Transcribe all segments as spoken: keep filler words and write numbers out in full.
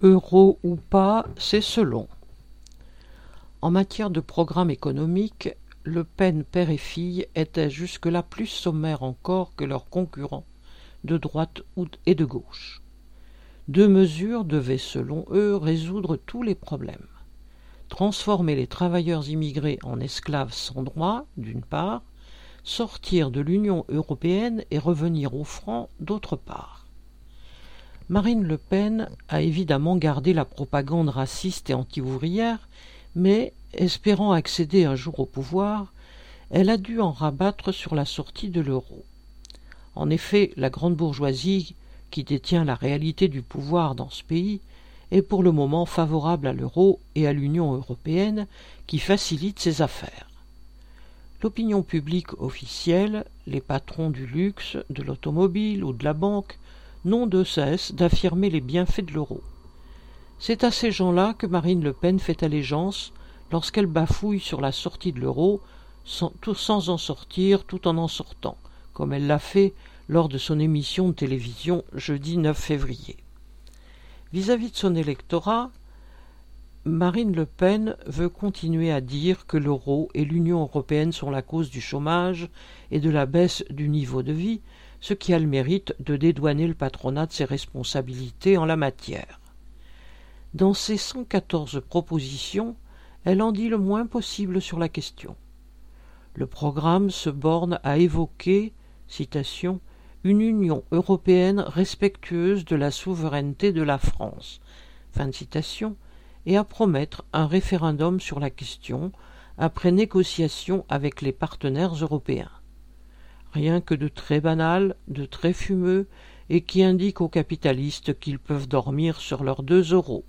Euro ou pas, c'est selon. En matière de programme économique, Le Pen père et fille étaient jusque-là plus sommaires encore que leurs concurrents de droite et de gauche. Deux mesures devaient, selon eux, résoudre tous les problèmes. Transformer les travailleurs immigrés en esclaves sans droit, d'une part, sortir de l'Union européenne et revenir au franc, d'autre part. Marine Le Pen a évidemment gardé la propagande raciste et anti-ouvrière, mais, espérant accéder un jour au pouvoir, elle a dû en rabattre sur la sortie de l'euro. En effet, la grande bourgeoisie, qui détient la réalité du pouvoir dans ce pays, est pour le moment favorable à l'euro et à l'Union européenne, qui facilite ses affaires. L'opinion publique officielle, les patrons du luxe, de l'automobile ou de la banque, n'ont de cesse d'affirmer les bienfaits de l'euro. C'est à ces gens-là que Marine Le Pen fait allégeance lorsqu'elle bafouille sur la sortie de l'euro sans, tout, sans en sortir tout en en sortant, comme elle l'a fait lors de son émission de télévision jeudi neuf février. Vis-à-vis de son électorat, Marine Le Pen veut continuer à dire que l'euro et l'Union européenne sont la cause du chômage et de la baisse du niveau de vie, ce qui a le mérite de dédouaner le patronat de ses responsabilités en la matière. Dans ses cent quatorze propositions, elle en dit le moins possible sur la question. Le programme se borne à évoquer, citation, « une Union européenne respectueuse de la souveraineté de la France », fin de citation, et à promettre un référendum sur la question après négociation avec les partenaires européens. Rien que de très banal, de très fumeux, et qui indique aux capitalistes qu'ils peuvent dormir sur leurs deux euros.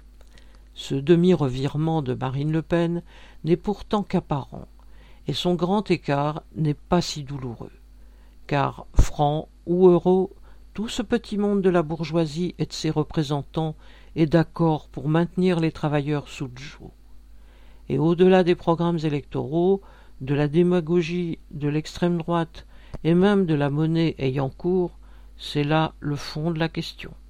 Ce demi-revirement de Marine Le Pen n'est pourtant qu'apparent, et son grand écart n'est pas si douloureux, car franc ou euro, tout ce petit monde de la bourgeoisie et de ses représentants est d'accord pour maintenir les travailleurs sous le joug. Et au-delà des programmes électoraux, de la démagogie de l'extrême droite et même de la monnaie ayant cours, c'est là le fond de la question.